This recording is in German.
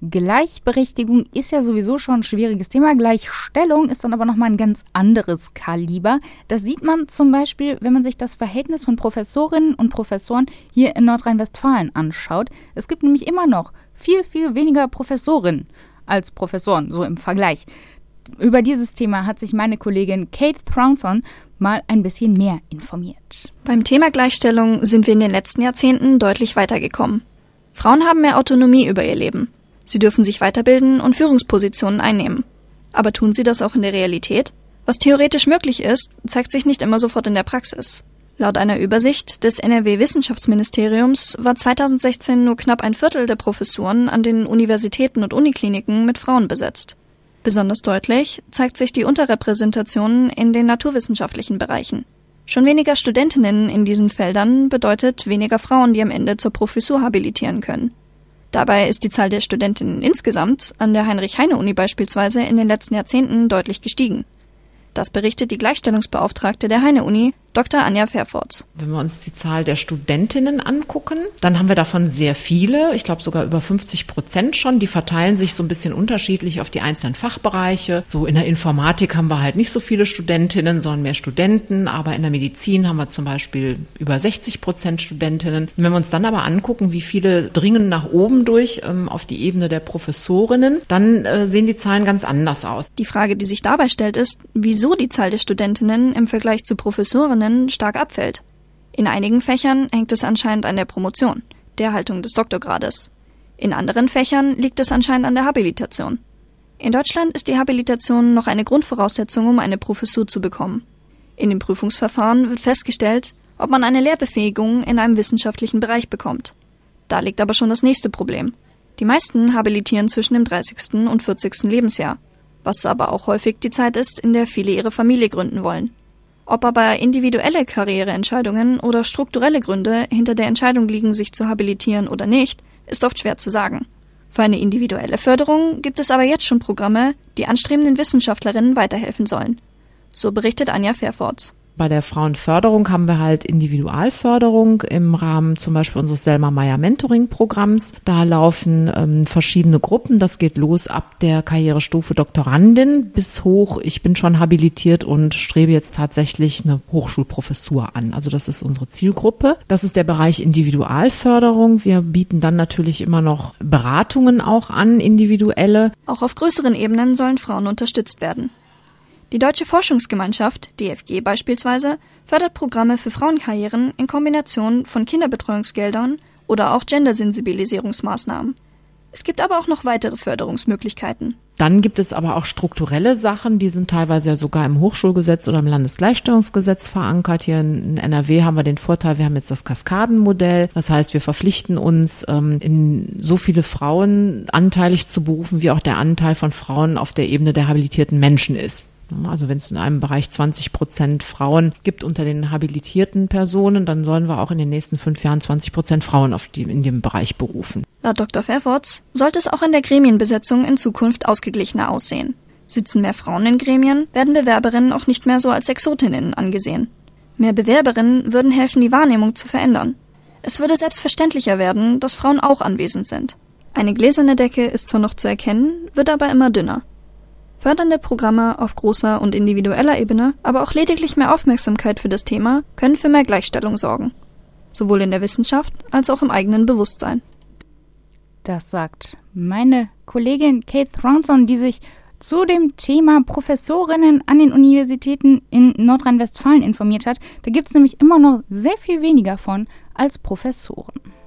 Gleichberechtigung ist ja sowieso schon ein schwieriges Thema. Gleichstellung ist dann aber nochmal ein ganz anderes Kaliber. Das sieht man zum Beispiel, wenn man sich das Verhältnis von Professorinnen und Professoren hier in Nordrhein-Westfalen anschaut. Es gibt nämlich immer noch viel, viel weniger Professorinnen als Professoren, so im Vergleich. Über dieses Thema hat sich meine Kollegin Kate Thronson mal ein bisschen mehr informiert. Beim Thema Gleichstellung sind wir in den letzten Jahrzehnten deutlich weitergekommen. Frauen haben mehr Autonomie über ihr Leben. Sie dürfen sich weiterbilden und Führungspositionen einnehmen. Aber tun sie das auch in der Realität? Was theoretisch möglich ist, zeigt sich nicht immer sofort in der Praxis. Laut einer Übersicht des NRW-Wissenschaftsministeriums war 2016 nur knapp ein Viertel der Professuren an den Universitäten und Unikliniken mit Frauen besetzt. Besonders deutlich zeigt sich die Unterrepräsentation in den naturwissenschaftlichen Bereichen. Schon weniger Studentinnen in diesen Feldern bedeutet weniger Frauen, die am Ende zur Professur habilitieren können. Dabei ist die Zahl der Studentinnen insgesamt an der Heinrich-Heine-Uni beispielsweise in den letzten Jahrzehnten deutlich gestiegen. Das berichtet die Gleichstellungsbeauftragte der Heine-Uni, Dr. Anja Verforts. Wenn wir uns die Zahl der Studentinnen angucken, dann haben wir davon sehr viele, ich glaube sogar über 50% schon. Die verteilen sich so ein bisschen unterschiedlich auf die einzelnen Fachbereiche. So in der Informatik haben wir halt nicht so viele Studentinnen, sondern mehr Studenten. Aber in der Medizin haben wir zum Beispiel über 60% Studentinnen. Und wenn wir uns dann aber angucken, wie viele dringen nach oben durch auf die Ebene der Professorinnen, dann sehen die Zahlen ganz anders aus. Die Frage, die sich dabei stellt, ist, wieso die Zahl der Studentinnen im Vergleich zu Professorinnen stark abfällt. In einigen Fächern hängt es anscheinend an der Promotion, der Erhaltung des Doktorgrades. In anderen Fächern liegt es anscheinend an der Habilitation. In Deutschland ist die Habilitation noch eine Grundvoraussetzung, um eine Professur zu bekommen. In dem Prüfungsverfahren wird festgestellt, ob man eine Lehrbefähigung in einem wissenschaftlichen Bereich bekommt. Da liegt aber schon das nächste Problem. Die meisten habilitieren zwischen dem 30. und 40. Lebensjahr, was aber auch häufig die Zeit ist, in der viele ihre Familie gründen wollen. Ob aber individuelle Karriereentscheidungen oder strukturelle Gründe hinter der Entscheidung liegen, sich zu habilitieren oder nicht, ist oft schwer zu sagen. Für eine individuelle Förderung gibt es aber jetzt schon Programme, die anstrebenden Wissenschaftlerinnen weiterhelfen sollen. So berichtet Anja Verforts. Bei der Frauenförderung haben wir halt Individualförderung im Rahmen zum Beispiel unseres Selma-Meyer-Mentoring-Programms. Da laufen verschiedene Gruppen. Das geht los ab der Karrierestufe Doktorandin bis hoch. Ich bin schon habilitiert und strebe jetzt tatsächlich eine Hochschulprofessur an. Also das ist unsere Zielgruppe. Das ist der Bereich Individualförderung. Wir bieten dann natürlich immer noch Beratungen auch an, individuelle. Auch auf größeren Ebenen sollen Frauen unterstützt werden. Die Deutsche Forschungsgemeinschaft, DFG beispielsweise, fördert Programme für Frauenkarrieren in Kombination von Kinderbetreuungsgeldern oder auch Gendersensibilisierungsmaßnahmen. Es gibt aber auch noch weitere Förderungsmöglichkeiten. Dann gibt es aber auch strukturelle Sachen, die sind teilweise ja sogar im Hochschulgesetz oder im Landesgleichstellungsgesetz verankert. Hier in NRW haben wir den Vorteil, wir haben jetzt das Kaskadenmodell. Das heißt, wir verpflichten uns, in so viele Frauen anteilig zu berufen, wie auch der Anteil von Frauen auf der Ebene der habilitierten Menschen ist. Also wenn es in einem Bereich 20% Frauen gibt unter den habilitierten Personen, dann sollen wir auch in den nächsten 5 Jahren 20% Frauen in dem Bereich berufen. Laut Dr. Verforts sollte es auch in der Gremienbesetzung in Zukunft ausgeglichener aussehen. Sitzen mehr Frauen in Gremien, werden Bewerberinnen auch nicht mehr so als Exotinnen angesehen. Mehr Bewerberinnen würden helfen, die Wahrnehmung zu verändern. Es würde selbstverständlicher werden, dass Frauen auch anwesend sind. Eine gläserne Decke ist zwar noch zu erkennen, wird aber immer dünner. Fördernde Programme auf großer und individueller Ebene, aber auch lediglich mehr Aufmerksamkeit für das Thema können für mehr Gleichstellung sorgen. Sowohl in der Wissenschaft als auch im eigenen Bewusstsein. Das sagt meine Kollegin Kate Thronson, die sich zu dem Thema Professorinnen an den Universitäten in Nordrhein-Westfalen informiert hat. Da gibt es nämlich immer noch sehr viel weniger von als Professoren.